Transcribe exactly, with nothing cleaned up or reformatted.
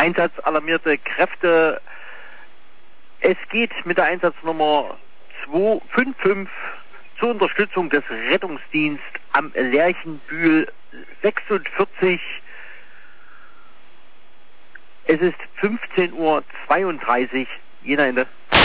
Einsatz alarmierte Kräfte. Es geht mit der Einsatznummer zwei fünf fünf zur Unterstützung des Rettungsdienstes am Lerchenbühl sechsundvierzig. Es ist fünfzehn Uhr zweiunddreißig. Jena Ende.